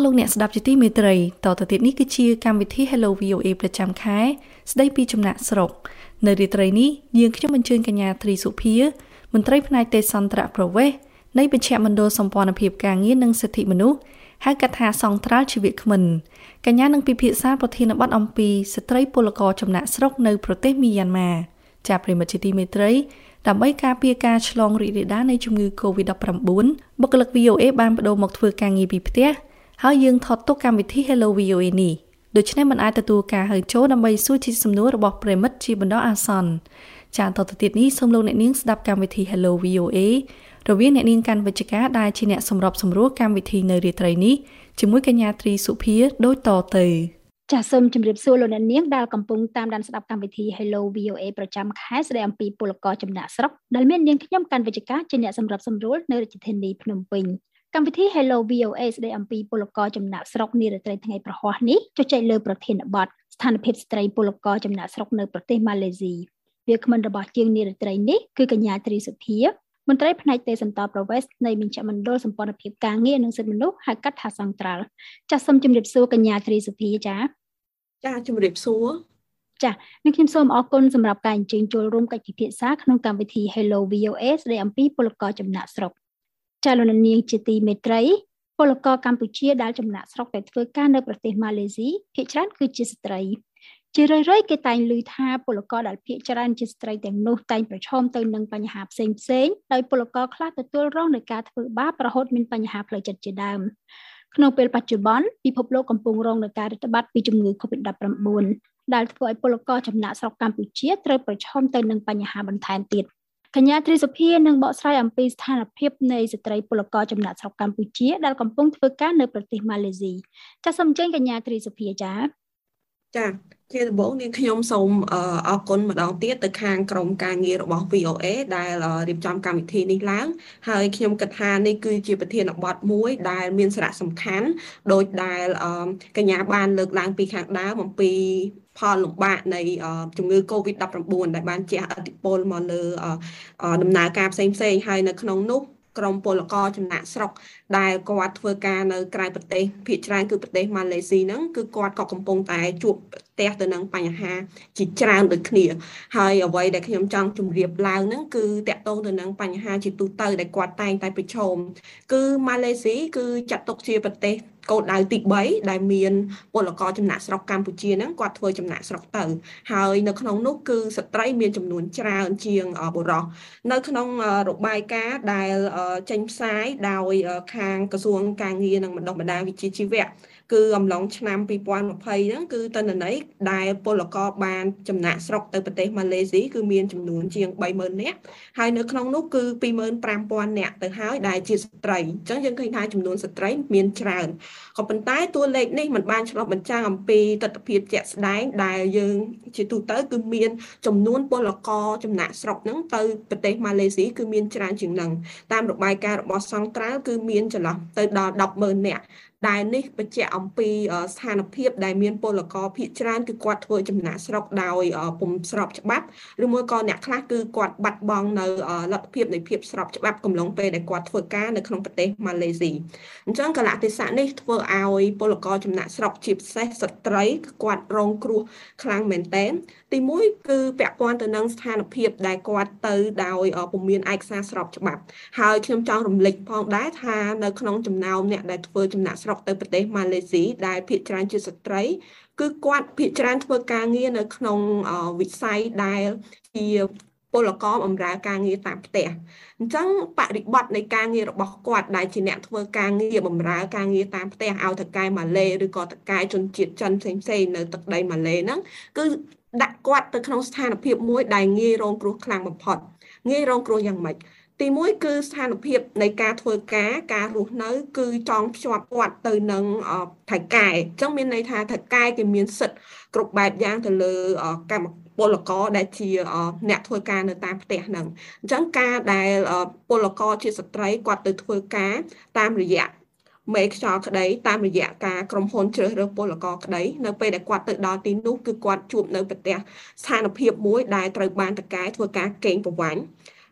លោកអ្នកស្ដាប់ជាទីមេត្រីតទៅទៀតនេះគឺជាកម្មវិធី Hello VOA ប្រចាំខែស្ដីពីចំណាក់ស្រុកនៅរាត្រីនេះយើងខ្ញុំអញ្ជើញកញ្ញាទ្រីសុភាមន្ត្រីផ្នែកទេសន្តរប្រវេសន៍នៃបញ្ជាមណ្ឌលសម្ព័ន្ធភាពការងារនិងសិទ្ធិមនុស្សហៅកាត់ថាសង្ត្រាល់ជីវៈគ្មិនកញ្ញានឹងពិភាក្សាប្រធានបទអំពីស្ត្រីពលករចំណាក់ស្រុកនៅប្រទេសមីយ៉ាន់ម៉ាចាប់ប្រិមត្តជាទីមេត្រីដើម្បីការពារការឆ្លងរីករាលដាលនៃជំងឺ Covid-19 បុគ្គលិក VOA បានបដូរមកធ្វើការងារពីផ្ទះហើយយើងថតទុកកម្មវិធី Hello VOA នេះដូច្នេះមិនអាចទទួលការហៅចូលដើម្បីសួរជាសំណួររបស់ប្រិមិត្តជាបណ្ដោះអាសន្នចាតទៅទៀតនេះសូមលោកអ្នកនាងស្ដាប់កម្មវិធី Hello VOA រវាងអ្នកនាងកាន់វិជ្ជការដែលជាអ្នកសម្របសម្រួលកម្មវិធីនៅរាត្រីនេះជាមួយកញ្ញាទ្រីសុភាដូចតទៅចាសសូមជម្រាបសួរលោកអ្នកនាងដែលកំពុងតាមដានស្ដាប់កម្មវិធី Hello VOA ប្រចាំខែស្ដីអំពីពលករចំណាក់ស្រុកដែលមាននាងខ្ញុំកាន់វិជ្ជការជាអ្នកសម្របសម្រួលនៅរាជធានីភ្នំពេញកម្មវិធី Hello VOA ស្ដីអំពីពលករចំណាក់ស្រុកនារាត្រីថ្ងៃប្រហ័សនេះជជែកលើប្រធានបទស្ថានភាពស្ត្រីពលករចំណាក់ស្រុកនៅប្រទេសម៉ាឡេស៊ីវាគ្មិនរបស់ជាងនារាត្រីនេះគឺកញ្ញាទ្រីសុភាមន្ត្រីផ្នែកទេសន្តរប្រវេសន៍នៃមជ្ឈមណ្ឌលសម្ព័ន្ធភាពការងារនិងសិទ្ធិមនុស្សហៅកាត់ថាសង្ត្រាល់ចាសសូមជម្រាបសួរកញ្ញាទ្រីសុភាចាជម្រាបសួរចា៎ខ្ញុំសូមអរគុណសម្រាប់ការអញ្ជើញចូលរួមកិច្ចពិភាក្សាក្នុងកម្មវិធី Hello VOA ស្ដីអំពីពលករចំណាក់ស្រុកចាលោកនាងជាទីមេត្រីពលករកម្ពុជាដែលចំណាក់ស្រុកទៅធ្វើការនៅប្រទេសម៉ាឡេស៊ីភាគច្រើនគឺជាស្ត្រីជារឿយៗគេតែងឮថាពលករដែលភាគច្រើនជាស្ត្រីទាំងនោះតែងប្រឈមទៅនឹងបញ្ហាផ្សេងដោយពលករខ្លះទទួលរងនឹងការធ្វើបាបរហូតមានបញ្ហាផ្លូវចិត្តជាដើមក្នុងពេលបច្ចុប្បន្នពិភពលោកកំពុងរងនឹងការរាតត្បាតពីជំងឺ Covid-19 ដែលធ្វើឲ្យពលករចំណាក់ស្រុកកម្ពុជាត្រូវប្រឈមទៅនឹងបញ្ហាបន្ថែមទៀតកញ្ញាទ្រីសុភានឹងបកស្រាយអំពីស្ថានភាពនៃស្ត្រីពលករចំណាក់ស្រុកកម្ពុជាដែលកំពុងធ្វើការនៅប្រទេសម៉ាឡេស៊ីចាសសូមអញ្ជើញកញ្ញាទ្រីសុភាចាជាដំបូងនាងខ្ញុំសូមអរគុណម្ដងទៀតទៅខាងក្រុមការងាររបស់ VOA ដែលរៀបចំកម្មវិធីនេះឡើងហើយខ្ញុំគិតថានេះគឺជាប្រធានបទមួយដែលមានសារៈសំខាន់ដោយដែលកញ្ញាបានលើកឡើងពីខាងដើមអំពីផលលំបាកនៃជំងឺ Covid-19 ដែលបានជះឥទ្ធិពលមកលើដំណើរការផ្សេងៗហើយនៅក្នុងនោះក្រុមពលករចំណាក់ស្រុកដែលគាត់ធ្វើការនៅក្រៅប្រទេសភាគច្រើនគឺប្រទេសម៉ាឡេស៊ីហ្នឹងគឺគាត់ក៏កំពុងតែជួបប្រទះទៅនឹងបញ្ហាជាច្រើនដូចគ្នាហើយអ្វីដែលខ្ញុំចង់ជម្រាបឡើងហ្នឹងគឺតកតងទៅនឹងបញ្ហាជាទូទៅដែលគាត់តែងតែប្រឈមគឺម៉ាឡេស៊ីគឺចាត់ទុកជាប្រទេសគោលដៅទី3ដែលមានពលករចំណាក់ស្រុកកម្ពុជាហ្នឹងគាត់ធ្វើចំណាក់ស្រុកទៅហើយនៅក្នុងនោះគឺស្ត្រីមានចំនួនច្រើនជាងបុរសនៅក្នុងរបាយការណ៍ដែលចេញផ្សាយដោយខាងក្រសួងការងារនិងបណ្ដុះបណ្ដាលវិជ្ជាជីវៈគឺអំឡុងឆ្នាំ2020ហ្នឹងគឺទិន្នន័យដែលពលករបានចំណាក់ស្រុកទៅប្រទេសម៉ាឡេស៊ីគឺមានចំនួនជាង 30,000 នាក់ហើយនៅក្នុងនោះគឺ 25,000 នាក់ទៅហើយដែលជាស្ត្រីអញ្ចឹងយើងឃើញថាចំនួនស្ត្រីមានច្រើនក៏ប៉ុន្តែតួលេខនេះមិនបានឆ្លុះបញ្ចាំងអំពីទស្សនវិជ្ជាជាក់ស្ដែងដែលយើងជាទូទៅគឺមានចំនួនពលករចំណាក់ស្រុកហ្នឹងទៅប្រទេសម៉ាឡេស៊ីគឺមានច្រើនជាងហ្នឹងតាមរបាយការណ៍របស់សង្ត្រាល់គឺមានចន្លោះទៅដល់ 10,000 នាក់ដែលនេះបញ្ជាក់អំពីស្ថានភាពដែលមានពលករភាគច្រើនគឺគាត់ធ្វើចំណាក់ស្រុកដោយពុំស្របច្បាប់ឬមួយក៏អ្នកខ្លះគឺគាត់បាត់បង់នៅលទ្ធភាពនៃភាពស្របច្បាប់កំឡុងពេលដែលគាត់ធ្វើការនៅក្នុងប្រទេសម៉ាឡេស៊ីអញ្ចឹងកលៈទេសៈនេះធ្វើឲ្យពលករចំណាក់ស្រុកជាពិសេសស្ត្រីគឺគាត់រងគ្រោះខ្លាំងមែនទែនទីមួយគឺពាក់ព័ន្ធទៅនឹងស្ថានភាពដែលគាត់ទៅដោយពុំមានឯកសារស្របច្បាប់ហើយខ្ញុំចង់រំលឹកផងដែរថានៅក្នុងចំណោមអ្នកដែលធ្វើចំណាក់ស្រុកទៅប្រទេសម៉ាឡេស៊ីដែលភាគច្រើនជាស្ត្រីគឺគាត់ភាគច្រើនធ្វើការងារនៅក្នុងវិស័យដែលជាពលករបម្រើការងារតាមផ្ទះអញ្ចឹងបរិបទនៃការងាររបស់គាត់ដែលជាអ្នកធ្វើការងារបម្រើការងារតាមផ្ទះឲ្យតកែម៉ាឡេឬក៏តកែជនជាតិចិនផ្សេងៗនៅទឹកដីម៉ាឡេហ្នឹងគឺដាក់គាត់ទៅក្នុងស្ថានភាពមួយដែលងាយរងគ្រោះខ្លាំងបំផុតងាយរងគ្រោះយ៉ាងម៉េចទីមួយគឺស្ថានភាពនៃការធ្វើការរស់នៅគឺចងភ្ជាប់គាត់ទៅនឹងថៅកែអញ្ចឹងមានន័យថាថៅកែគេមានសិទ្ធិគ្រប់បែបយ៉ាងទៅលើកម្មពលករដែលជាអ្នកធ្វើការនៅតាមផ្ទះហ្នឹងអញ្ចឹងការដែលពលករជាស្ត្រីគាត់ទៅធ្វើការតាមរយៈមេខ្យល់ក្តីតាមរយៈការក្រុមហ៊ុនជ្រើសរើសពលករក្តីនៅពេលដែលគាត់ទៅដល់ទីនោះគឺគាត់ជួបនៅប្រទះស្ថានភាពមួយដែលត្រូវបានតកែធ្វើការកេងប្រវ័ញ្ច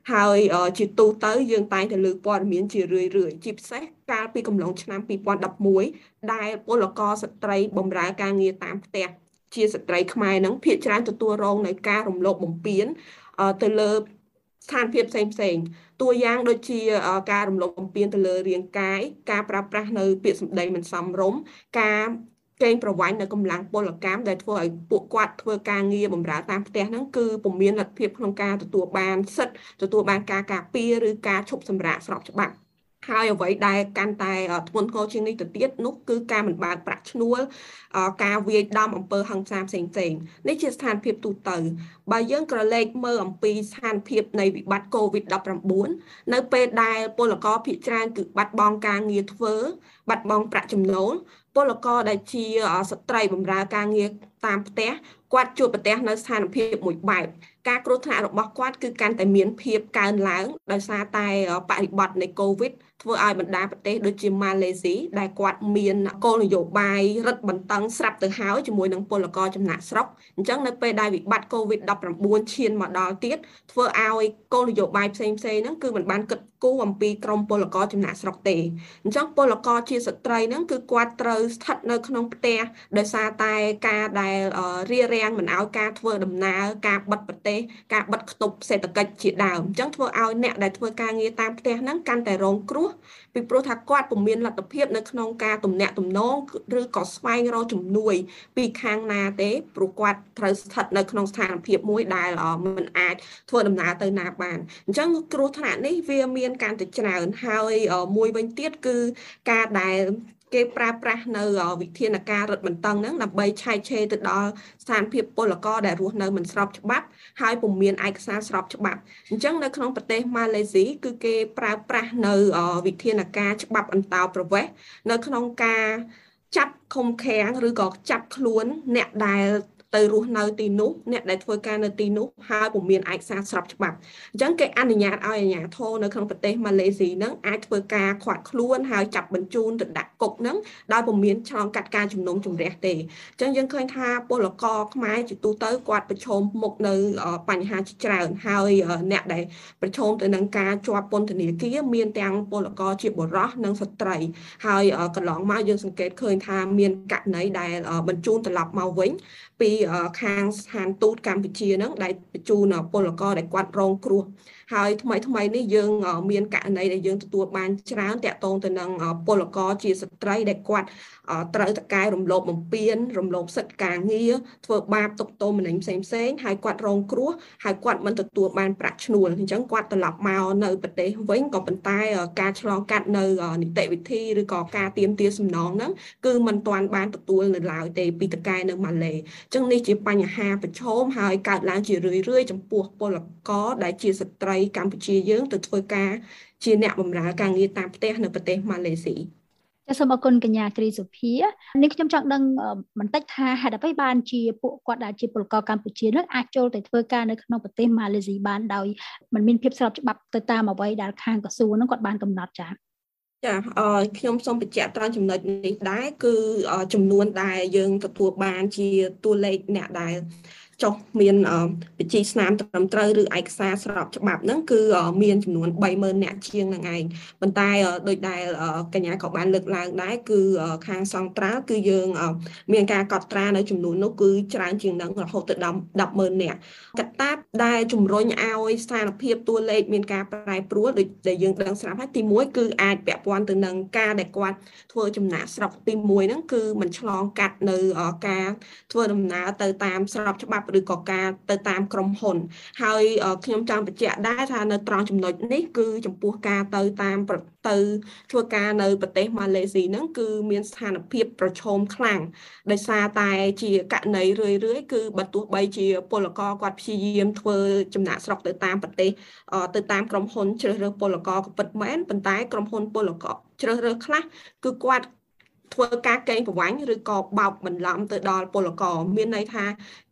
ហើយជាទូទៅយើងតែងតែលើកព័ត៌មានជារឿយៗជាពិសេសកាលពីកំឡុងឆ្នាំ2011ដែលពលករស្ត្រីបម្រើការងារតាមផ្ទះជាស្ត្រីខ្មែរនឹងភាគច្រើនទទួលរងនៅការរំលោភបំពានទៅលើស្ថានភាពផ្សេងៗតួយ៉ាងដូចជាការរំលោភបំពានទៅលើរាងកាយការប្រើប្រាស់នៅពាក្យសម្ដីមិនសមរម្យការកេងប្រវ័ញ្ចនៅកម្លាំងពលកម្មដែលធ្វើឲ្យពួកគាត់ធ្វើការងារបម្រើតាមផ្ទះហ្នឹងគឺពុំមានលទ្ធភាពក្នុងការទទួលបានសិទ្ធិទទួលបានការការពារឬការឈប់សម្រាកស្របច្បាប់ហើយអ្វីដែលកាន់តែធ្ងន់ធ្ងរជាងនេះទៅទៀតនោះគឺការមិនបើកប្រាក់ឈ្នួលការវាយដំអំពើហិង្សាផ្សេងៗនេះជាស្ថានភាពទូទៅបើយើងក្រឡេកមើលអំពីស្ថានភាពនៃវិបត្តិ COVID-19 នៅពេលដែលពលករភាគច្រើនគឺបាត់បង់ការងារធ្វើបាត់បង់ប្រាក់ចំណូលពលករដែលជាស្ត្រីបម្រើការងារតាមផ្ទះគាត់ជួបប្រទះនៅស្ថានភាពមួយបែបការគ្រោះថ្នាក់របស់គាត់គឺកាន់តែមានភាពកើនឡើងដោយសារតែបរិបទនៃ COVID ធ្វើឲ្យបណ្ដាប្រទេសដូចជាម៉ាឡេស៊ីដែលគាត់មានគោលនយោបាយរឹតបន្តឹងស្រាប់ទៅហើយជាមួយនឹងពលករចំណាក់ស្រុកអញ្ចឹងនៅពេលដែលវិបត្តិ COVID-19 ឈានមកដល់ទៀតធ្វើឲ្យគោលនយោបាយផ្សេងៗហ្នឹងគឺមិនបានគិតគូរអំពីក្រុមពលករចំណាក់ស្រុកទេអញ្ចឹងពលករជាស្ត្រីហ្នឹងគឺគាត់ត្រូវស្ថិតនៅក្នុងផ្ទះដោយសារតែការដែលរារាំងមិនឲ្យការធ្វើដំណើរការបិទប្រទេសការបិទគប់សេដ្ឋកិច្ចជាដើមអញ្ចឹងធ្វើឲ្យអ្នកដែលធ្វើការងារតាមផ្ទះហ្នឹងកាន់តែរងគ្រោះពីព្រោះថាគាត់ពុំមានលទ្ធភាពនៅក្នុងការទំនាក់ទំនងឬក៏ស្វែងរកជំនួយពីខាងណាទេព្រោះគាត់ត្រូវស្ថិតនៅក្នុងស្ថានភាពមួយដែលមិនអាចធ្វើដំណើរទៅណាបានអញ្ចឹងគ្រោះថ្នាក់នេះវាមានកាន់តែច្រើនហើយមួយវិញទៀតគឺការដែលគេប្រើប្រាស់នៅវិធានការរឹតបន្តឹងហ្នឹងដើម្បីឆែកឆេរទៅដល់ស្ថានភាពពលករដែលរស់នៅមិនស្របច្បាប់ហើយពុំមានឯកសារស្របច្បាប់អញ្ចឹងនៅក្នុងប្រទេសម៉ាឡេស៊ីគឺគេប្រើប្រាស់នៅវិធានការច្បាប់អន្តោប្រវេសន៍នៅក្នុងការចាប់ឃុំឃាំងឬក៏ចាប់ខ្លួនអ្នកដែលទៅរស់នៅទីនោះអ្នកដែលធ្វើការនៅទីនោះហើយពុំមានឯកសារស្របច្បាប់អញ្ចឹងគេអនុញ្ញាតឲ្យអាជ្ញាធរនៅក្នុងប្រទេសម៉ាឡេស៊ីហ្នឹងអាចធ្វើការឃាត់ខ្លួនហើយចាប់បញ្ជូនទៅដាក់គុកហ្នឹងដោយពុំមានឆ្លងកាត់ការជំនុំជម្រះទេអញ្ចឹងយើងឃើញថាពលករខ្មែរជាទូទៅគាត់ប្រឈមមុខនៅបញ្ហាជាច្រើនហើយអ្នកដែលប្រឈមទៅនឹងការជាប់ពន្ធនាគារមានទាំងពលករជាបុរសនិងស្ត្រីហើយកន្លងមកយើងសង្កេតឃើញថាមានករណីដែលបញ្ជូនត្រឡប់មកវិញពីខាងស្ថានទូតកម្ពុជាហ្នឹងដែលបញ្ជូនពលករដែលគាត់រងគ្រោះហើយថ្មីនេះយើងមានករណីដែលយើងទទួលបានច្រើនតាក់ទងទៅនឹងពលករជាស្ត្រីដែលគាត់ត្រូវតកែរំលោភបំពានរំលោភសិទ្ធិការងារធ្វើបាបទុកទោសមនិញផ្សេងហើយគាត់រងគ្រោះហើយគាត់មិនទទួលបានប្រាក់ឈ្នួលអញ្ចឹងគាត់ត្រឡប់មកនៅប្រទេសវិញក៏ប៉ុន្តែការឆ្លងកាត់នៅនីតិវិធីឬក៏ការទាមទារសំណងហ្នឹងគឺមិនទាន់បានទទួលនៅឡើយទេពីតកែនៅម៉ាឡេអញ្ចឹងនេះជាបញ្ហាប្រឈមហើយកើតឡើងជារឿយៗចំពោះពលករដែលជាស្ត្រីកម្ពុជាយើងទៅធ្វើការជាអ្នកបម្រើការងារតាមផ្ទះនៅប្រទេសម៉ាឡេស៊ីចាសសូមអរគុណកញ្ញាត្រីសុភានេះខ្ញុំចង់ដឹងបន្តិចថាហេតុអ្វីបានជាពួកគាត់ដែលជាពលករកម្ពុជានឹងអាចចូលទៅធ្វើការនៅក្នុងប្រទេសម៉ាឡេស៊ីបានដោយមិនមានភាពស្របច្បាប់ទៅតាមអ្វីដែលខាងក្រសួងនឹងគាត់បានកំណត់ចា៎ចាខ្ញុំសូមបញ្ជាក់ត្រង់ចំណុចនេះដែរគឺចំនួនដែលយើងទទួលបានជាតួលេខអ្នកដែលចុះមានវិជីស្នាមត្រឹមត្រូវឬឯកសារស្របច្បាប់ហ្នឹងគឺមានចំនួន30,000នាក់ជាងហ្នឹងឯងប៉ុន្តែដោយដែលកញ្ញាក៏បានលើកឡើងដែរគឺខាងសង្ត្រាល់គឺយើងមានការកត់ត្រានៅចំនួននោះគឺច្រើនជាងហ្នឹងរហូតទៅដល់10,000នាក់កត្តាដែលជំរុញឲ្យស្ថានភាពតួលេខមានការប្រែប្រួលដូចដែលយើងដឹងស្រាប់ហើយទី1គឺអាចពាក់ព័ន្ធទៅនឹងការដែលគាត់ធ្វើចំណាកស្រុកទី1ហ្នឹងគឺមិនឆ្លងកាត់នៅការធ្វើដំណើរទៅតាមស្របច្បាប់ឬក៏ការទៅតាមក្រុមហ៊ុនហើយខ្ញុំចង់បញ្ជាក់ដែរថានៅត្រង់ចំណុចនេះគឺចំពោះការទៅធ្វើការនៅប្រទេសម៉ាឡេស៊ីហ្នឹងគឺមានស្ថានភាពប្រឈមខ្លាំងដោយសារតែជាករណីរឿយគឺបើទោះបីជាពលករគាត់ព្យាយាមធ្វើចំណាកស្រុកទៅតាមប្រទេសទៅតាមក្រុមហ៊ុនជ្រើសរើសពលករក៏ពិតមែនប៉ុន្តែក្រុមហ៊ុនពលករជ្រើសរើសខ្លះគឺគាត់ធ្វើការកេងប្រវ័ញ្ចឬក៏បោកបន្លំទៅដល់ពលករមានន័យថា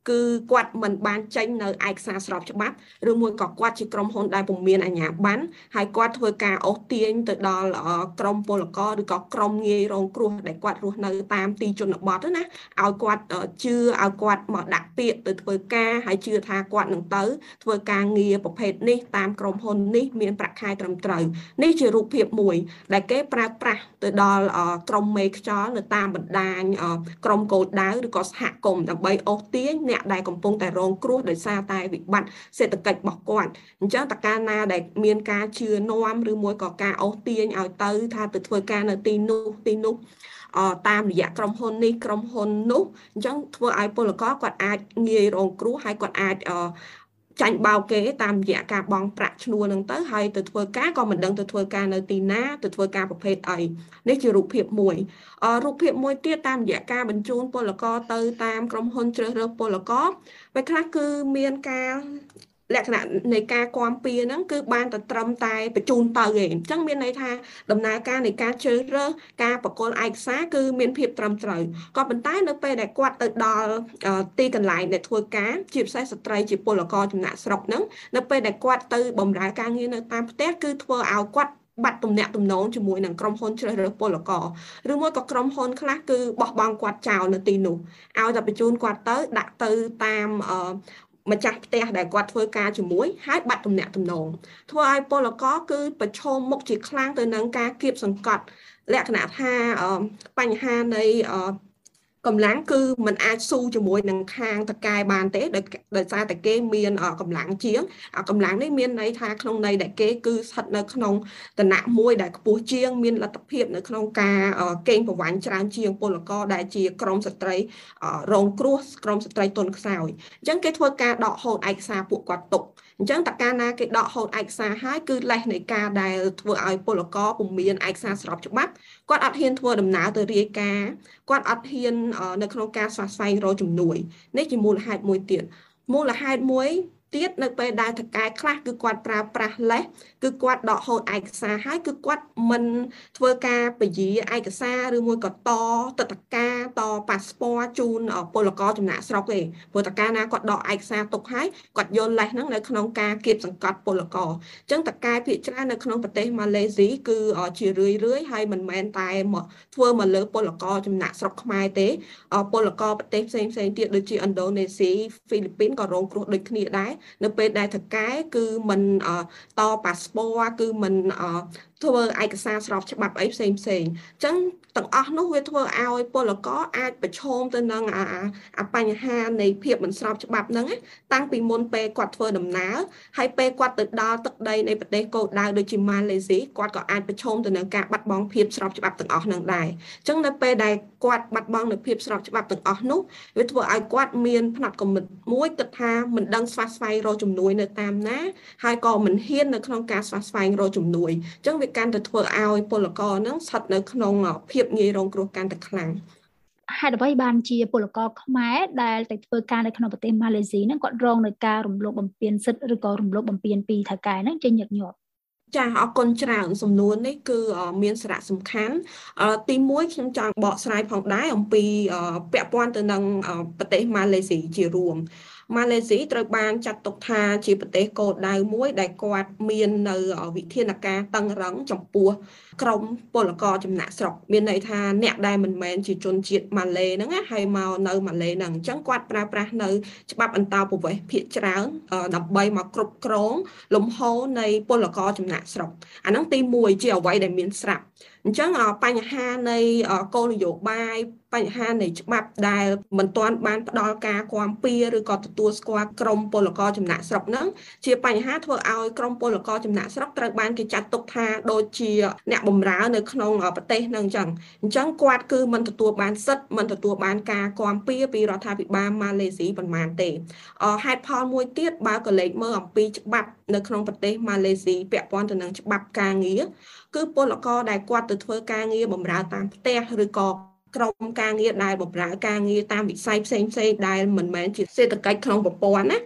គឺគាត់មិនបានចេញនៅឯកសារស្របច្បាប់ឬមួយក៏គាត់ជាក្រុមហ៊ុនដែលពុំមានអាជ្ញាប័ណ្ណហើយគាត់ធ្វើការអូសទាញទៅដល់ក្រុមពលករឬក៏ក្រុមងាយរងគ្រោះដែលគាត់រស់នៅតាមទីជនបទណាឲ្យគាត់ជឿឲ្យគាត់មកដាក់ពាក្យទៅធ្វើការហើយជឿថាគាត់នឹងទៅធ្វើការងារប្រភេទនេះតាមក្រុមហ៊ុននេះមានប្រាក់ខែត្រឹមត្រូវនេះជារូបភាពមួយដែលគេប្រើប្រាស់ទៅដល់ក្រុមមេខ្យល់នៅតាមបណ្ដាញក្រុមគោលដៅឬក៏សហគមន៍ដើម្បីអូសទាញអ្នកដែលកំពុងតែរងគ្រោះដោយសារតែវិបត្តិសេដ្ឋកិច្ចរបស់គាត់អញ្ចឹងតើកាលណាដែលមានការជឿនាំឬមួយក៏ការអូសទាញឲ្យទៅថាទៅធ្វើការនៅទីនោះតាមរយៈក្រុមហ៊ុននេះក្រុមហ៊ុននោះអញ្ចឹងធ្វើឲ្យពលករគាត់អាចងាយរងគ្រោះហើយគាត់អាចចាញ់បោកគេតាមរយៈការបង់ប្រាក់ឈ្នួលហ្នឹងទៅហើយទៅធ្វើការក៏មិនដឹងទៅធ្វើការនៅទីណាទៅធ្វើការប្រភេទអីនេះជារូបភាពមួយរូបភាពមួយទៀតតាមរយៈការបញ្ជូនពលករទៅតាមក្រុមហ៊ុនជ្រើសរើសពលករពេលខ្លះគឺមានការលក្ខណៈនៃការគាំពៀហ្នឹងគឺបានតែត្រឹមតែបញ្ជូនទៅឯងអញ្ចឹងមានន័យថាដំណើរការនៃការជ្រើសរើសការប្រគល់ឯកសារគឺមានភាពត្រឹមត្រូវក៏ប៉ុន្តែនៅពេលដែលគាត់ទៅដល់ទីកន្លែងដែលធ្វើការជាពិសេសស្ត្រីជាពលករចំណាក់ស្រុកហ្នឹងនៅពេលដែលគាត់ទៅបម្រើការងារនៅតាមផ្ទះគឺធ្វើឲ្យគាត់បាត់ទំនាក់ទំនងជាមួយនឹងក្រុមហ៊ុនជ្រើសរើសពលករឬមួយក៏ក្រុមហ៊ុនខ្លះគឺបោះបង់គាត់ចោលនៅទីនោះឲ្យតែបញ្ជូនគាត់ទៅដាក់ទៅតាមម្ចាស់ផ្ទះដែលគាត់ធ្វើការជាមួយហើយបាត់ទំនាក់ទំនងធ្វើឲ្យពលករគឺប្រឈមមុខជាខ្លាំងទៅនឹងការគៀបសង្កត់លក្ខណៈថាបញ្ហានៃកម្លាំងគឺมันអាចស៊ូជាមួយនឹងខាងតកែបានទេដោយសារតែគេមានកម្លាំងជាងកម្លាំងនេះមានន័យថាក្នុងន័យដែលគេគឺស្ថិតនៅក្នុងឋានៈមួយដែលខ្ពស់ជាងមានលទ្ធភាពនៅក្នុងការកេងប្រវ័ញ្ចច្រើនជាងពលករដែលជាក្រុមស្ត្រីរងគ្រោះក្រុមស្ត្រីទុនខ្សោយអញ្ចឹងគេធ្វើការដកហូតឯកសារពួកគាត់ទុកអញ្ចឹងតើកាលណាគេដកហូតឯកសារហើយគឺលេសនៃការដែលធ្វើឲ្យពលករពុំមានឯកសារស្របច្បាប់គាត់អត់ហ៊ានធ្វើដំណើរទៅរាយការណ៍គាត់អត់ហ៊ាននៅក្នុងការស្វែងស្វែងរកជំនួយនេះជាមូលហេតុមួយទៀតមូលហេតុមួយទៀតនៅពេលដែលថកែខ្លះគឺគាត់ប្រើប្រាស់លេសគឺគាត់ដកហូតឯកសារហើយគឺគាត់មិនធ្វើការពជាឯកសារឬមួយក៏តទឹកតការតប៉ាសពតជូនពលករចំណាក់ស្រុកទេព្រោះតកាណាគាត់ដកឯកសារទុកហើយគាត់យកលេសហ្នឹងនៅក្នុងការគៀបសង្កត់ពលករអញ្ចឹងតកែភាគច្រើននៅក្នុងប្រទេសម៉ាឡេស៊ីគឺជារឿយហើយមិនមែនតែមកធ្វើមកលើពលករចំណាក់ស្រុកខ្មែរទេពលករប្រទេសផ្សេងទៀតដូចជាឥណ្ឌូនេស៊ីហ្វីលីពីនក៏រងគ្រោះដូចគ្នាដែរនៅពេលដែលថកែគឺមិនតប៉ាសពតគឺមិនធ្វើឯកសារស្របច្បាប់អីផ្សេងអញ្ចឹងទាំងអស់នោះវាធ្វើឲ្យពលករអាចប្រឈមទៅនឹងបញ្ហានៃភាពមិនស្របច្បាប់ហ្នឹងតាំងពីមុនពេលគាត់ធ្វើដំណើរហើយពេលគាត់ទៅដល់ទឹកដីនៃប្រទេសគោលដៅដូចជាម៉ាឡេស៊ីគាត់ក៏អាចប្រឈមទៅនឹងការបាត់បង់ភាពស្របច្បាប់ទាំងអស់ហ្នឹងដែរអញ្ចឹងនៅពេលដែលគាត់បាត់បង់នូវភាពស្របច្បាប់ទាំងអស់នោះវាធ្វើឲ្យគាត់មានផ្នត់គំនិតមួយគិតថាមិនដឹងស្វះស្វែងរកជំនួយនៅតាមណាហើយក៏មិនហ៊ាននៅក្នុងការស្វះស្វែងរកជំនួយអញ្ចឹងវាកាន់តែធ្វើឲ្យពលករហ្នឹងស្ថិតនៅក្នុងភាពងាយរងគ្រោះកាន់តែខ្លាំងហេតុអ្វីបានជាពលករខ្មែរដែលទៅធ្វើការនៅក្នុងប្រទេសម៉ាឡេស៊ីហ្នឹងគាត់រងនឹងការរំលោភបំពានសិទ្ធិឬក៏រំលោភបំពានពីថៅកែហ្នឹងជាញឹកញាប់ចាអរគុណច្រើនសំណួរនេះគឺមានសារៈសំខាន់ទី1ខ្ញុំចង់បកស្រាយផងដែរអំពីពាក់ព័ន្ធទៅនឹងប្រទេសម៉ាឡេស៊ីជារួមម៉ាឡេស៊ីត្រូវបានចាត់ទុកថាជាប្រទេសគោលដៅមួយដែលគាត់មាននៅវិធានការតឹងរឹងចំពោះក្រុមពលករចំណាក់ស្រុកមានន័យថាអ្នកដែលមិនមែនជាជនជាតិម៉ាឡេហ្នឹងហើយមកនៅម៉ាឡេហ្នឹងអញ្ចឹងគាត់ប្រើប្រាស់នៅច្បាប់អន្តោប្រវេសន៍ភាគច្រើនដើម្បីមកគ្រប់គ្រងលំហូរនៃពលករចំណាក់ស្រុកអាហ្នឹងទី1ជាអ្វីដែលមានស្រាប់អញ្ចឹងបញ្ហានៃគោលនយោបាយបញ្ហានៃច្បាប់ដែលមិនទាន់បានផ្ដល់ការគាំពៀឬក៏ទទួលស្គាល់ក្រុមពលករចំណាក់ស្រុកហ្នឹងជាបញ្ហាធ្វើឲ្យក្រុមពលករចំណាក់ស្រុកត្រូវបានគេចាត់ទុកថាដូចជាអ្នកបម្រើនៅក្នុងប្រទេសហ្នឹងអញ្ចឹងគាត់គឺមិនទទួលបានសិទ្ធិមិនទទួលបានការគាំពៀពីរដ្ឋាភិបាលម៉ាឡេស៊ីប៉ុន្មានទេហេតុផលមួយទៀតបើក៏លេចមើលអំពីច្បាប់នៅក្នុងប្រទេសម៉ាឡេស៊ីពាក់ព័ន្ធទៅនឹងច្បាប់ការងារគឺពលករដែលគាត់ទៅធ្វើការងារបម្រើតាមផ្ទះឬក៏ក្រុមការងារដែលបម្រើការងារតាមវិស័យផ្សេងដែលមិនមែនជាសេដ្ឋកិច្ចក្នុងប្រព័ន្ធណា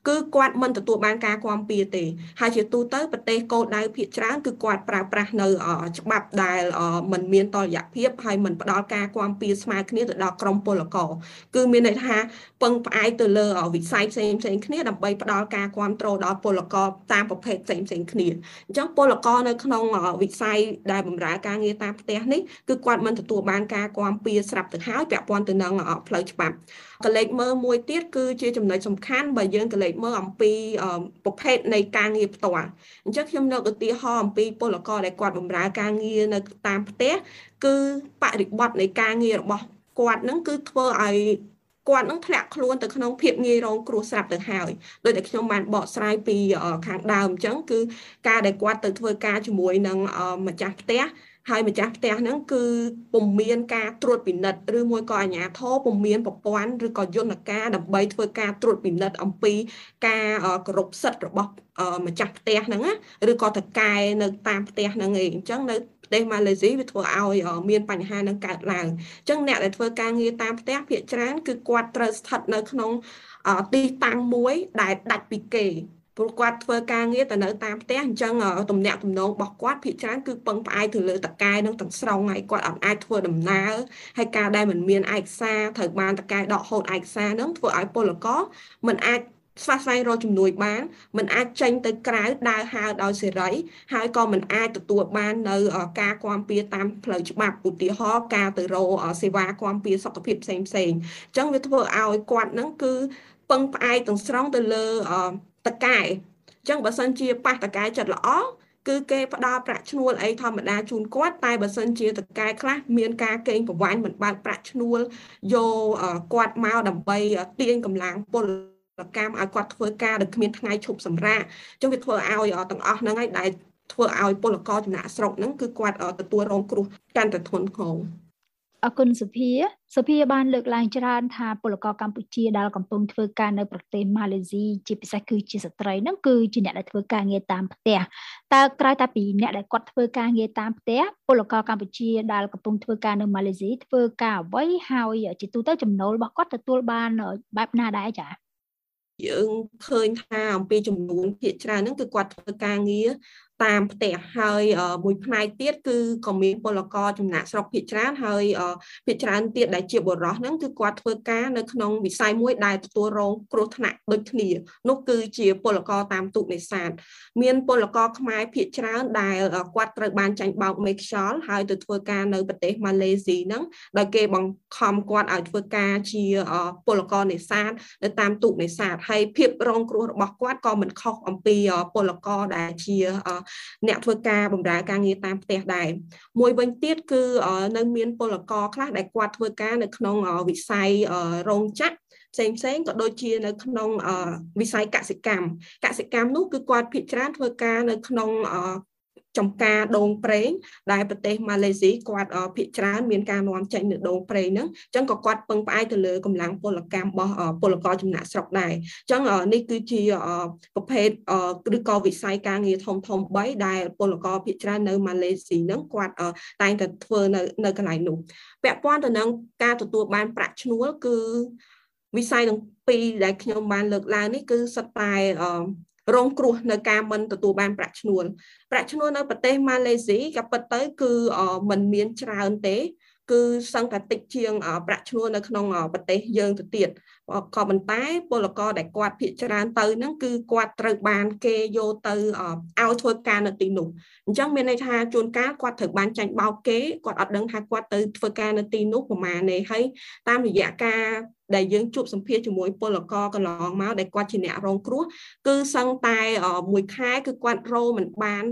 គឺគាត់មិនទទួលបានការគាំពារទេហើយជាទូទៅប្រទេសគោលដៅភាគច្រើនគឺគាត់ប្រើប្រាស់នៅច្បាប់ដែលមិនមានតុល្យភាពហើយមិនផ្ដល់ការគាំពារស្មើគ្នាទៅដល់ក្រុមពលករគឺមានន័យថាពឹងផ្អែកទៅលើវិស័យផ្សេងគ្នាដើម្បីផ្ដល់ការគាំទ្រដល់ពលករតាមប្រភេទផ្សេងគ្នាអញ្ចឹងពលករនៅក្នុងវិស័យដែលបម្រើការងារតាមផ្ទះនេះគឺគាត់មិនទទួលបានការគាំពារស្រាប់ទៅហើយពាក់ព័ន្ធទៅនឹងផ្លូវច្បាប់កលេចមើលមួយទៀតគឺជាចំណុចសំខាន់បើយើងកលេចមើលអំពីប្រភេទនៃការងារផ្ទាល់អញ្ចឹងខ្ញុំលើកឧទាហរណ៍អំពីពលករដែលគាត់បម្រើការងារនៅតាមផ្ទះគឺបរិបទនៃការងាររបស់គាត់នឹងគឺធ្វើឲ្យគាត់នឹងធ្លាក់ខ្លួនទៅក្នុងភាពងាយរងគ្រោះស្រាប់ទៅហើយដោយតែខ្ញុំបានបកស្រាយពីខាងដើមអញ្ចឹងគឺការដែលគាត់ទៅធ្វើការជាមួយនឹងម្ចាស់ផ្ទះហើយម្ចាស់ផ្ទះហ្នឹងគឺពុំមានការត្រួតពិនិត្យឬមួយក៏អាជ្ញាធរពុំមានប្រព័ន្ធឬក៏យន្តការដើម្បីធ្វើការត្រួតពិនិត្យអំពីការគោរពសិទ្ធិរបស់ម្ចាស់ផ្ទះហ្នឹងឬក៏តកែនៅតាមផ្ទះហ្នឹងឯងអញ្ចឹងនៅប្រទេសម៉ាឡេស៊ីវាធ្វើឲ្យមានបញ្ហានឹងកើតឡើងអញ្ចឹងអ្នកដែលធ្វើការងារតាមផ្ទះភាគច្រើនគឺគាត់ត្រូវស្ថិតនៅក្នុងទីតាំងមួយដែលដាច់ពីគេព្រោះគាត់ធ្វើការងារទៅនៅតាមផ្ទះអញ្ចឹងទំនាក់ទំនងរបស់គាត់ភាគច្រើនគឺពឹងផ្អែកទៅលើតកែនឹងទាំងស្រុងហើយគាត់អាចធ្វើដំណើរហើយការដែលមិនមានឯកសារត្រូវបានតកែដកហូតឯកសារនឹងធ្វើឲ្យពលករមិនអាចស្វះស្វែងរកជំនួយបានមិនអាចចេញទៅក្រៅដើរហើរដោយសេរីហើយក៏មិនអាចទទួលបាននៅការគាំពារតាមផ្លូវច្បាប់ឧទាហរណ៍ការទៅរកសេវាគាំពារសុខភាពផ្សេងអញ្ចឹងវាធ្វើឲ្យគាត់នឹងគឺពឹងផ្អែកទាំងស្រុងទៅលើតកែអញ្ចឹងបើសិនជាប៉ះតកែចិត្តល្អគឺគេផ្ដល់ប្រាក់ឈ្នួលអីធម្មតាជូនគាត់តែបើសិនជាតកែខ្លះមានការកេងប្រវ័ញ្ចមិនបើកប្រាក់ឈ្នួលយកគាត់មកដើម្បីទាញកម្លាំងពលកម្មឲ្យគាត់ធ្វើការដោយគ្មានថ្ងៃឈប់សម្រាកអញ្ចឹងវាធ្វើឲ្យទាំងអស់ហ្នឹងហើយដែលធ្វើឲ្យពលករចំណាក់ស្រុកហ្នឹងគឺគាត់ទទួលរងគ្រោះកាន់តែធ្ងន់ធ្ងរអរគុណសុភាបានលើកឡើងច្រើនថាពលករកម្ពុជាដែលកំពុងធ្វើការនៅប្រទេសម៉ាឡេស៊ីជាពិសេសគឺជាស្ត្រីហ្នឹងគឺជាអ្នកដែលធ្វើការងារតាមផ្ទះតើក្រៅតែពីអ្នកដែលគាត់ធ្វើការងារតាមផ្ទះពលករកម្ពុជាដែលកំពុងធ្វើការនៅម៉ាឡេស៊ីធ្វើការអ្វីហើយជាទូទៅចំណូលរបស់គាត់ទទួលបានបែបណាដែរចា៎យើងឃើញថាអំពីចំនួនភាគច្រើនហ្នឹងគឺគាត់ធ្វើការងារតាមផ្ទះហើយមួយផ្នែកទៀតគឺក៏មានពលករចំណាក់ស្រុកភាគច្រើនហើយភាគច្រើនទៀតដែលជាបុរសហ្នឹងគឺគាត់ធ្វើការនៅក្នុងវិស័យមួយដែលទទួលរងគ្រោះថ្នាក់ដូចគ្នានោះគឺជាពលករតាមទូកនេសាទមានពលករខ្មែរភាគច្រើនដែលគាត់ត្រូវបានចាញ់បោកមេខ្យល់ហើយទៅធ្វើការនៅប្រទេសម៉ាឡេស៊ីហ្នឹងដោយគេបង្ខំគាត់ឲ្យធ្វើការជាពលករនេសាទនៅតាមទូកនេសាទហើយភាពរងគ្រោះរបស់គាត់ក៏មិនខុសអំពីពលករដែលជាអ្នកធ្វើការបម្រើការងារតាមផ្ទះដែរមួយវិញទៀតគឺនៅមានពលករខ្លះដែលគាត់ធ្វើការនៅក្នុងវិស័យរោងចក្រផ្សេងក៏ដូចជានៅក្នុងវិស័យកសិកម្មនោះគឺគាត់ភាគច្រើនធ្វើការនៅក្នុងចំការដូងប្រេងដែលប្រទេសម៉ាឡេស៊ីគាត់ភាគច្រើនមានការនាំចេញនៅដូងប្រេងហ្នឹងអញ្ចឹងក៏គាត់ពឹងផ្អែកទៅលើកម្លាំងពលកម្មរបស់ពលករចំណាក់ស្រុកដែរអញ្ចឹងនេះគឺជាប្រភេទឬក៏វិស័យការងារធំ3ដែលពលករភាគច្រើននៅម៉ាឡេស៊ីហ្នឹងគាត់តែងតែធ្វើនៅកន្លែងនោះពាក់ព័ន្ធទៅនឹងការទទួលបានប្រាក់ឈ្នួលគឺវិស័យទាំងពីរដែលខ្ញុំបានលើកឡើងនេះគឺសុទ្ធតែរងគ្រោះនៅការមិនទទួលបានប្រាក់ឈ្នួលនៅប្រទេសម៉ាឡេស៊ីក៏ពិតទៅគឺមិនមានច្រើនទេគឺសឹងតែតិចជាងប្រាក់ឈ្នួលនៅក្នុងប្រទេសយើងទៅទៀតក៏ប៉ុន្តែពលករដែលគាត់ភាគច្រើនទៅហ្នឹងគឺគាត់ត្រូវបានគេយកទៅឲ្យធ្វើការនៅទីនោះអញ្ចឹងមានន័យថាជួនកាលគាត់ត្រូវបានចាញ់បោកគេគាត់អត់ដឹងថាគាត់ទៅធ្វើការនៅទីនោះប្រហែលទេហើយតាមរយៈការដែលយើងជួបសម្ភាសជាមួយពលករកន្លងមកដែលគាត់ជាអ្នករងគ្រោះគឺសឹងតែមួយខែគឺគាត់រកមិនបាន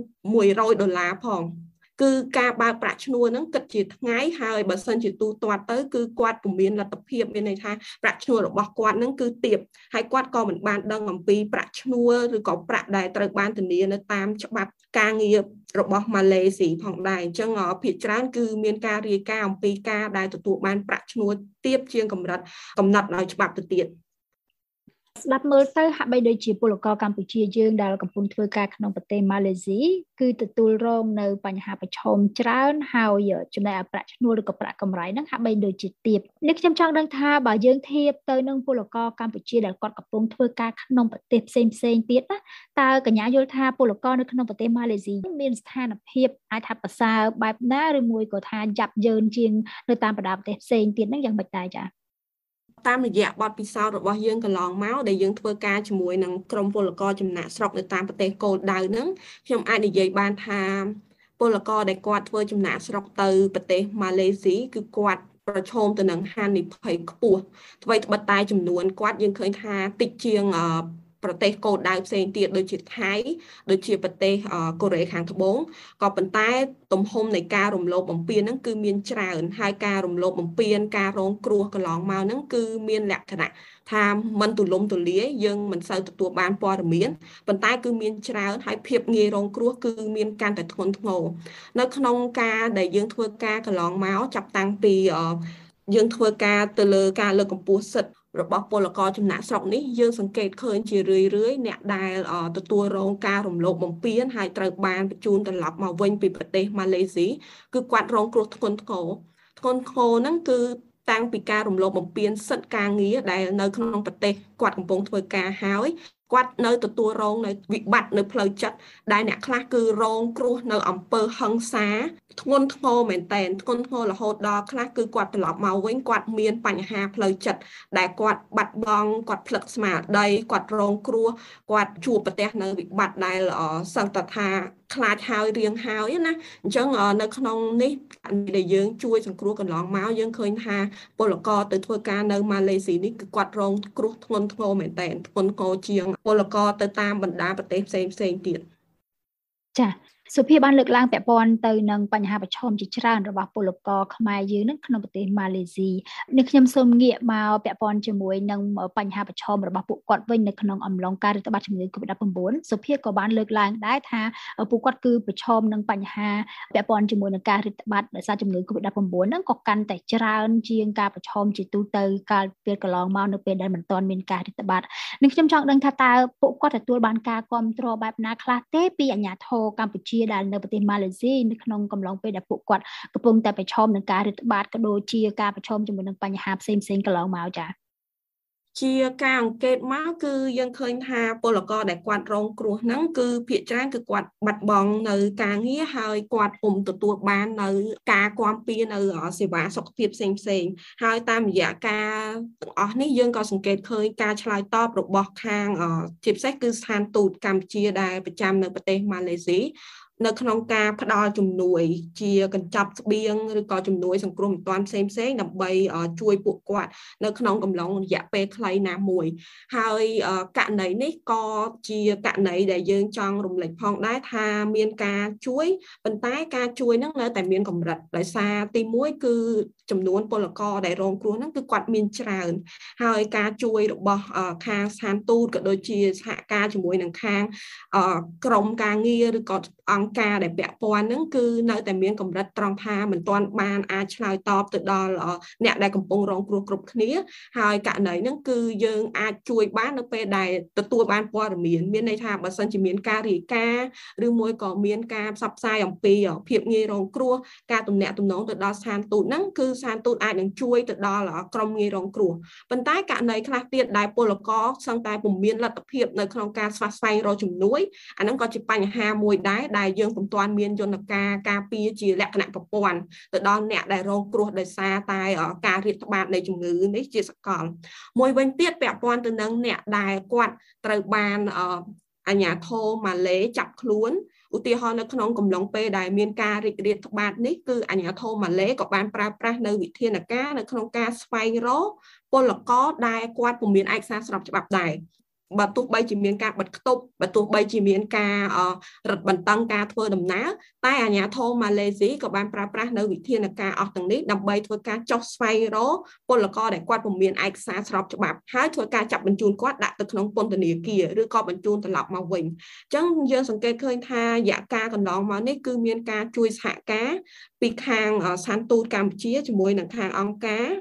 $100ផងគឺការបើកប្រាក់ឈ្នួលហ្នឹងគិតជាថ្ងៃហើយបើសិនជាទូទាត់ទៅគឺគាត់ពុំមានលទ្ធភាពមានន័យថាប្រាក់ឈ្នួលរបស់គាត់ហ្នឹងគឺទាបហើយគាត់ក៏មិនបានដឹងអំពីប្រាក់ឈ្នួលឬក៏ប្រាក់ដែលត្រូវបានធានានៅតាមច្បាប់ការងាររបស់ម៉ាឡេស៊ីផងដែរអញ្ចឹងភាគច្រើនគឺមានការរាយការណ៍អំពីការដែលទទួលបានប្រាក់ឈ្នួលទាបជាងកំណត់ដោយច្បាប់ទៅទៀតស្ដាប់មើលទៅហាក់បីដូចជាពលករកម្ពុជាយើងដែលកំពុងធ្វើការក្នុងប្រទេសម៉ាឡេស៊ីគឺទទួលរងនៅបញ្ហាប្រឈមច្រើនហើយចំណែកប្រាក់ឈ្នួលឬក៏ប្រាក់កម្រៃហ្នឹងហាក់បីដូចជាទាបនេះខ្ញុំចង់ដឹងថាបើយើងធៀបទៅនឹងពលករកម្ពុជាដែលគាត់កំពុងធ្វើការក្នុងប្រទេសផ្សេងទៀតណាតើកញ្ញាយល់ថាពលករនៅក្នុងប្រទេសម៉ាឡេស៊ីមានស្ថានភាពអាចថាប្រសើរបែបណាឬមួយក៏ថាយ៉ាប់យ៉ឺនជាងនៅតាមបណ្ដាប្រទេសផ្សេងទៀតហ្នឹងយ៉ាងម៉េចដែរចា៎តាមរយៈបទពិសោធន៍របស់យើងកន្លងមកដែលយើងធ្វើការជាមួយនឹងក្រុមពលករចំណាក់ស្រុកនៅតាមប្រទេសគោលដៅហ្នឹងខ្ញុំអាចនិយាយបានថាពលករដែលគាត់ធ្វើចំណាក់ស្រុកទៅប្រទេសម៉ាឡេស៊ីគឺគាត់ប្រឈមទៅនឹងហានិភ័យខ្ពស់អ្វីត្បិតតែចំនួនគាត់យើងឃើញថាតិចជាងប្រទេសគោលដៅផ្សេងទៀតដូចជាថៃដូចជាប្រទេសកូរ៉េខាងត្បូងក៏ប៉ុន្តែទំហំនៃការរំលោភបំពានហ្នឹងគឺមានច្រើនហើយការរំលោភបំពានការរងគ្រោះកន្លងមកហ្នឹងគឺមានលក្ខណៈថាมันទូលំទូលាយយើងមិនសូវទទួលបានព័ត៌មានប៉ុន្តែគឺមានច្រើនហើយភាពងាយរងគ្រោះគឺមានកាន់តែធ្ងន់ធ្ងរនៅក្នុងការដែលយើងធ្វើការកន្លងមកចាប់តាំងពីយើងធ្វើការទៅលើការលើកកម្ពស់សិទ្ធិរបស់ពលករចំណាក់ស្រុកនេះយើងសង្កេតឃើញជារឿយអ្នកដែលទទួលរងការរំលោភបំពានហើយត្រូវបានបញ្ជូនត្រឡប់មកវិញពីប្រទេសម៉ាឡេស៊ីគឺគាត់រងគ្រោះធ្ងន់ធ្ងរហ្នឹងគឺតាំងពីការរំលោភបំពានសិទ្ធិការងារដែលនៅក្នុងប្រទេសគាត់កំពុងធ្វើការហើយគាត់នៅទទួលរងនៅវិបត្តិនៅផ្លូវចិត្តដែលអ្នកខ្លះគឺរងគ្រោះនៅអំពើហិង្សាធ្ងន់ធ្ងរមែនទែនធ្ងន់ធ្ងររហូតដល់ខ្លះគឺគាត់ត្រឡប់មកវិញគាត់មានបញ្ហាផ្លូវចិត្តដែលគាត់បាត់បង់គាត់ភ្លឹកស្មារតីគាត់រងគ្រោះគាត់ជួបប្រទះនៅវិបត្តិដែលសឹងតែថាខ្លាចហើយរៀងហើយណាអញ្ចឹងនៅក្នុងនេះដែលយើងជួយសង្គ្រោះកន្លងមកយើងឃើញថាពលករទៅធ្វើការនៅម៉ាឡេស៊ីនេះគឺគាត់រងគ្រោះធ្ងន់ធ្ងរមែនទែនធ្ងន់ធ្ងរជាងពលករទៅតាមបណ្ដាប្រទេសផ្សេងទៀតចាសុភាបានលើកឡើងពាក់ព័ន្ធទៅនឹងបញ្ហាប្រឈមជាច្រើនរបស់ពលករខ្មែរយើងនឹងក្នុងប្រទេសម៉ាឡេស៊ីនេះខ្ញុំសូមងាកមកពាក់ព័ន្ធជាមួយនឹងបញ្ហាប្រឈមរបស់ពួកគាត់វិញនៅក្នុងអំឡុងការរាតត្បាតជំងឺ Covid-19 សុភាក៏បានលើកឡើងដែរថាពួកគាត់គឺប្រឈមនឹងបញ្ហាពាក់ព័ន្ធជាមួយនឹងការរាតត្បាតដោយសារជំងឺ Covid-19 ហ្នឹងក៏កាន់តែច្រើនជាងការប្រឈមជាទូទៅកាលពីកន្លងមកនៅពេលដែលមិនទាន់មានការរាតត្បាតនេះខ្ញុំចង់ដឹងថាតើពួកគាត់ទទួលបានការគាំទ្របែបណាខ្លះទេពីអាជ្ញាធរកម្ពុជាដែលនៅប្រទេសម៉ាឡេស៊ីនៅក្នុងកំឡុងពេលដែលពួកគាត់កំពុងតែប្រឈមនឹងការរាតត្បាតក៏ដូចជាការប្រឈមជាមួយនឹងបញ្ហាផ្សេងកន្លងមកចា៎ជាការអង្កេតមកគឺយើងឃើញថាពលករដែលគាត់រងគ្រោះហ្នឹងគឺភាគច្រើនគឺគាត់បាត់បង់នៅការងារហើយគាត់ពុំទទួលបាននៅការគាំពៀនៅសេវាសុខភាពផ្សេងហើយតាមរយៈការទាំងអស់នេះយើងក៏សង្កេតឃើញការឆ្លើយតបរបស់ខាងជាពិសេសគឺស្ថានទូតកម្ពុជាដែលប្រចាំនៅប្រទេសម៉ាឡេស៊ីនៅក្នុងការផ្ដល់ជំនួយជាកញ្ចប់ស្បៀងឬក៏ជំនួយសង្គ្រោះបន្ទាន់ផ្សេងដើម្បីជួយពួកគាត់នៅក្នុងកំឡុងរយៈពេលខ្លីណាមួយហើយករណីនេះក៏ជាករណីដែលយើងចង់រំលេចផងដែរថាមានការជួយប៉ុន្តែការជួយហ្នឹងនៅតែមានកម្រិតដោយសារទី1គឺចំនួនពលករដែលរងគ្រោះហ្នឹងគឺគាត់មានច្រើនហើយការជួយរបស់ខាងស្ថានទូតក៏ដូចជាសហការជាមួយនឹងខាងក្រមការងារឬក៏អង្គការដែលពាក់ព័ន្ធហ្នឹងគឺនៅតែមានកម្រិតត្រង់ថាមិនទាន់បានអាចឆ្លើយតបទៅដល់អ្នកដែលកំពុងរងគ្រោះគ្រប់គ្នាហើយករណីហ្នឹងគឺយើងអាចជួយបាននៅពេលដែលទទួលបានព័ត៌មានមានន័យថាបើសិនជាមានការរាយការណ៍ឬមួយក៏មានការផ្សព្វផ្សាយអំពីភាពងាយរងគ្រោះការទំនាក់ទំនងទៅដល់ស្ថានទូតហ្នឹងគឺស្ថានទូតអាចនឹងជួយទៅដល់ក្រុមងាយរងគ្រោះប៉ុន្តែករណីខ្លះទៀតដែលពលករសឹងតែពុំមានលទ្ធភាពនៅក្នុងការស្វះស្វែងរកជំនួយអាហ្នឹងក៏ជាបញ្ហាមួយដែរដែលយើងពុំទាន់មានយន្តការការពារជាលក្ខណៈប្រព័ន្ធទៅដល់អ្នកដែលរងគ្រោះដោយសារតែការរាតត្បាតនៃជំងឺនេះជាសកលមួយវិញទៀតពាក់ព័ន្ធទៅនឹងអ្នកដែលគាត់ត្រូវបានអាជ្ញាធរម៉ាឡេចាប់ខ្លួនឧទាហរណ៍នៅក្នុងកំឡុងពេលដែលមានការរីករាលត្បាតនេះគឺអាជ្ញាធរម៉ាឡេក៏បានប្រើប្រាស់នៅវិធានការនៅក្នុងការស្វែងរកពលករដែលគាត់ពុំមានឯកសារស្របច្បាប់ដែរបើទោះបីជាមានការបិទគប់បើទោះបីជាមានការរឹតបន្តឹងការធ្វើដំណើរតែអាជ្ញាធរម៉ាឡេស៊ីក៏បានប្រើប្រាស់នៅវិធានការអស់ទាំងនេះដើម្បីធ្វើការចុះស្វែងរកពលករដែលគាត់ពុំមានឯកសារស្របច្បាប់ហើយធ្វើការចាប់បញ្ជូនគាត់ដាក់ទៅក្នុងពន្ធនាគារឬក៏បញ្ជូនត្រឡប់មកវិញអញ្ចឹងយើងសង្កេតឃើញថារយៈកាលកន្លងមកនេះគឺមានការជួយសហការពីខាងស្ថានទូតកម្ពុជាជាមួយនឹងខាងអង្គការ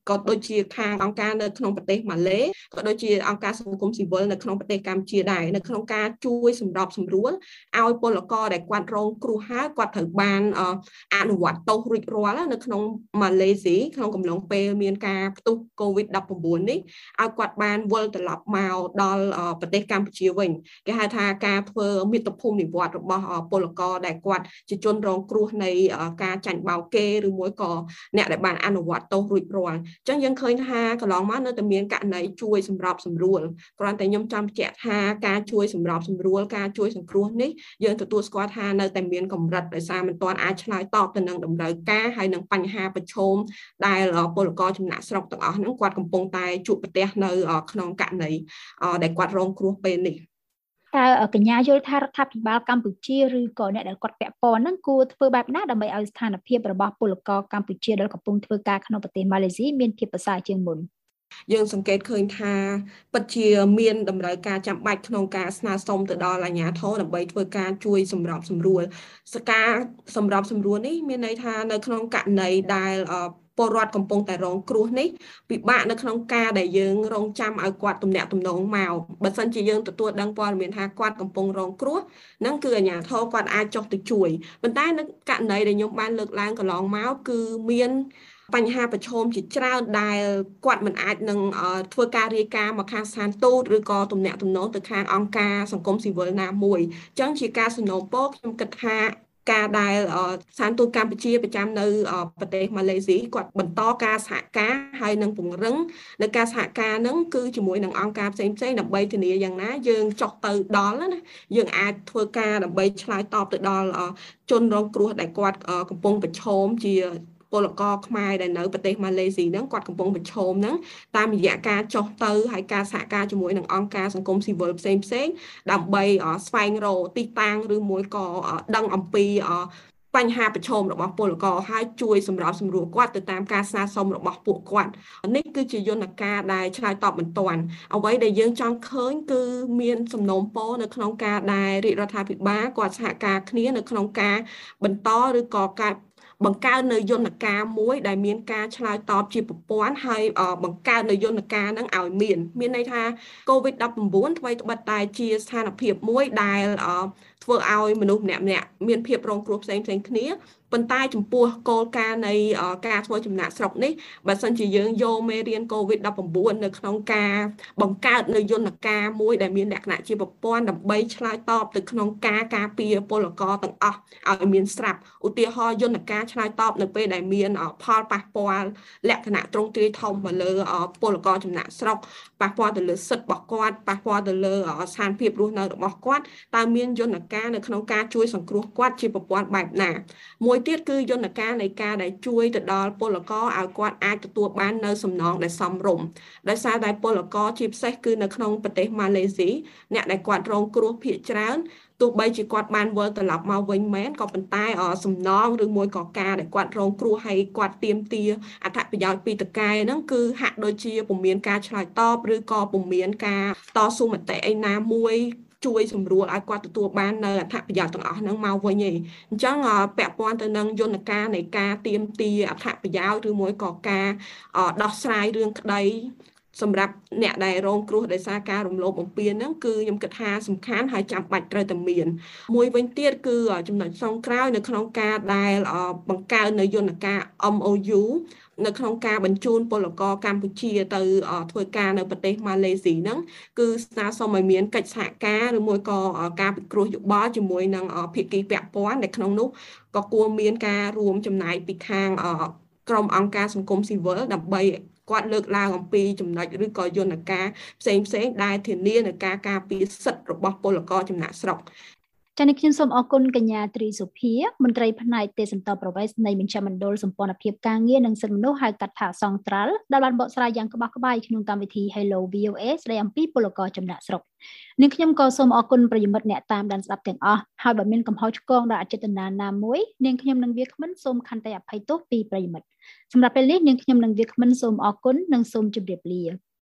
ក៏ដូចជាខាងអង្គការនៅក្នុងប្រទេសម៉ាឡេក៏ដូចជាអង្គការសង្គមស៊ីវិលនៅក្នុងប្រទេសកម្ពុជាដែរនៅក្នុងការជួយសម្របសម្រួលឲ្យពលករដែលគាត់រងគ្រោះហើយគាត់ត្រូវបានអនុវត្តទោសរួចរាល់នៅក្នុងម៉ាឡេស៊ីក្នុងកំឡុងពេលមានការផ្ទុះ COVID-19 នេះឲ្យគាត់បានវិលត្រឡប់មកដល់ប្រទេសកម្ពុជាវិញគេហៅថាការធ្វើមាតុភូមិនិវត្តន៍របស់ពលករដែលគាត់ជាជនរងគ្រោះនៃការចាញ់បោកគេឬមួយក៏អ្នកដែលបានអនុវត្តទោសរួចរាល់អញ្ចឹងយើងឃើញថាកន្លងមកនៅតែមានករណីជួយសម្របសម្រួលគ្រាន់តែខ្ញុំចង់បញ្ជាក់ថាការជួយសម្របសម្រួលការជួយសង្គ្រោះនេះយើងទទួលស្គាល់ថានៅតែមានកម្រិតដោយសារមិនទាន់អាចឆ្លើយតបទៅនឹងតម្រូវការហើយនឹងបញ្ហាប្រឈមដែលពលករចំណាក់ស្រុកទាំងអស់ហ្នឹងគាត់កំពុងតែជួបប្រទះនៅក្នុងករណីដែលគាត់រងគ្រោះពេលនេះតើកញ្ញាយល់ថារដ្ឋាភិបាលកម្ពុជាឬក៏អ្នកដែលគាត់ពាក់ព័ន្ធហ្នឹងគួរធ្វើបែបណាដើម្បីឲ្យស្ថានភាពរបស់ពលករកម្ពុជាដែលកំពុងធ្វើការក្នុងប្រទេសម៉ាឡេស៊ីមានភាពប្រសើរជាងមុនយើងសង្កេតឃើញថាពិតជាមានតម្រូវការចាំបាច់ក្នុងការស្នើសុំទៅដល់អាជ្ញាធរដើម្បីធ្វើការជួយសម្របសម្រួលការសម្របសម្រួលនេះមានន័យថានៅក្នុងករណីដែលពលរដ្ឋកំពុងតែរងគ្រោះនេះពិបាកនៅក្នុងការដែលយើងរងចាំឲ្យគាត់ទំនាក់ទំនងមកបើសិនជាយើងទទួលដឹងព័ត៌មានថាគាត់កំពុងរងគ្រោះហ្នឹងគឺអាជ្ញាធរគាត់អាចចុះទៅជួយប៉ុន្តែនៅករណីដែលខ្ញុំបានលើកឡើងកន្លងមកគឺមានបញ្ហាប្រឈមជាច្រើនដែលគាត់មិនអាចនឹងធ្វើការរាយការណ៍មកខាងស្ថានទូតឬក៏ទំនាក់ទំនងទៅខាងអង្គការសង្គមស៊ីវិលណាមួយអញ្ចឹងជាការសំណូមពរខ្ញុំគិតថាការដែលស្ថានទូតកម្ពុជាប្រចាំនៅប្រទេសម៉ាឡេស៊ីគាត់បន្តការសហការហើយនឹងពង្រឹងនៅការសហការហ្នឹងគឺជាមួយនឹងអង្គការផ្សេងៗដើម្បីធានាយ៉ាងណាយើងចុះទៅដល់ណាយើងអាចធ្វើការដើម្បីឆ្លើយតបទៅដល់ជនរងគ្រោះដែលគាត់កំពុងប្រឈមជាពលករខ្មែរដែលនៅប្រទេសម៉ាឡេស៊ីហ្នឹងគាត់កំពុងប្រឈមហ្នឹងតាមរយៈការចុះទៅហើយការសហការជាមួយនឹងអង្គការសង្គមស៊ីវិលផ្សេងដើម្បីស្វែងរកទីតាំងឬមួយក៏ដឹងអំពីបញ្ហាប្រឈមរបស់ពលករហើយជួយសម្របសម្រួលគាត់ទៅតាមការស្នើសុំរបស់ពួកគាត់នេះគឺជាយន្តការដែលឆ្លើយតបបន្ទាន់អ្វីដែលយើងចង់ឃើញគឺមានសំណូមពរនៅក្នុងការដែលរាជរដ្ឋាភិបាលគាត់សហការគ្នានៅក្នុងការបន្តឬក៏ការបង្កើតនៅយន្តការមួយដែលមានការឆ្លើយតបជាប្រព័ន្ធហើយបង្កើតនៅយន្តការហ្នឹងឲ្យមានន័យថា COVID-19 ថ្មីត្បិតតែជាស្ថានភាពមួយដែលធ្វើឲ្យមនុស្សម្នាក់មានភាពរងគ្រោះផ្សេងគ្នាប៉ុន្តែចំពោះគោលការណ៍នៃការធ្វើចំណាក់ស្រុកនេះបើសិនជាយើងយកមេរៀន COVID-19 នៅក្នុងការបង្កើតនៅយន្តការមួយដែលមានលក្ខណៈជាប្រព័ន្ធដើម្បីឆ្លើយតបទៅក្នុងការការពារពលករទាំងអស់ឲ្យមានស្រាប់ឧទាហរណ៍យន្តការឆ្លើយតបនៅពេលដែលមានផលប៉ះពាល់លក្ខណៈទ្រង់ទ្រាយធំមកលើពលករចំណាក់ស្រុកប៉ះពាល់ទៅលើសិទ្ធិរបស់គាត់ប៉ះពាល់ទៅលើស្ថានភាពរស់នៅរបស់គាត់តើមានយន្តការនៅក្នុងការជួយសង្គ្រោះគាត់ជាប្រព័ន្ធបែបណាមួយទៀតគឺយន្តការនៃការដែលជួយទៅដល់ពលករឲ្យគាត់អាចទទួលបាននៅសំណងដែលសមរម្យដោយសារតែពលករជាពិសេសគឺនៅក្នុងប្រទេសម៉ាឡេស៊ីអ្នកដែលគាត់រងគ្រោះភាគច្រើនទោះបីជាគាត់បានវិលត្រឡប់មកវិញមែនក៏ប៉ុន្តែសំណងឬមួយក៏ការដែលគាត់រងគ្រោះហើយគាត់ទាមទារអត្ថប្រយោជន៍ពីតកែហ្នឹងគឺហាក់ដូចជាពុំមានការឆ្លើយតបឬក៏ពុំមានការតស៊ូមតិឯណាមួយជួយសម្រួលឲ្យគាត់ទទួលបាននៅអត្ថប្រយោជន៍ទាំងអស់ហ្នឹងមកវិញឯងអញ្ចឹងពាក់ព័ន្ធទៅនឹងយន្តការនៃការទាមទារអត្ថប្រយោជន៍ឬមួយក៏ការដោះស្រាយរឿងក្តីសម្រាប់អ្នកដែលរងគ្រោះដោយសារការរំលោភបំពានហ្នឹងគឺខ្ញុំគិតថាសំខាន់ហើយចាំបាច់ត្រូវតែមានមួយវិញទៀតគឺចំណុចចុងក្រោយនៅក្នុងការដែលបង្កើតនៅយន្តការ MOU នៅក្នុងការបញ្ជូនពលករកម្ពុជាទៅធ្វើការនៅប្រទេសម៉ាឡេស៊ីហ្នឹងគឺស្នើសុំឲ្យមានកិច្ចសហការឬមួយក៏ការពិគ្រោះយោបល់ជាមួយនឹងភាគីពាក់ព័ន្ធដែលក្នុងនោះក៏គួរមានការរួមចំណែកពីខាងក្រុមអង្គការសង្គមស៊ីវិលដើម្បីគាត់លើកឡើងអំពីចំណុចឬក៏យន្តការផ្សេងដែលធានានៅការការពារសិទ្ធិរបស់ពលករចំណាក់ស្រុកចា៎នេះខ្ញុំសូមអរគុណកញ្ញាត្រីសុភាមន្ត្រីផ្នែកទេសន្តរប្រវេសនៃមជ្ឈមណ្ឌលសម្ព័ន្ធភាពការងារនិងសិទ្ធិមនុស្សហៅកាត់ថាសង្ត្រាល់ដែលបានបកស្រាយយ៉ាងក្បោះក្បាយក្នុងកម្មវិធី Hello VOA ស្ដីអំពីពលករចំណាក់ស្រុកនាងខ្ញុំក៏សូមអរគុណប្រិយមិត្តអ្នកតាមដានស្ដាប់ទាំងអស់ហើយបើមានកំហុសឆ្គងដោយអចេតនាណាមួយនាងខ្ញុំនិងវាគ្មិនសូមខន្តីអភ័យទោសពីប្រិយមិត្តសម្រាប់ពេលនេះនាងខ្ញុំនិងវាគ្មិនសូមអរគុណនិងសូមជម្រាបលា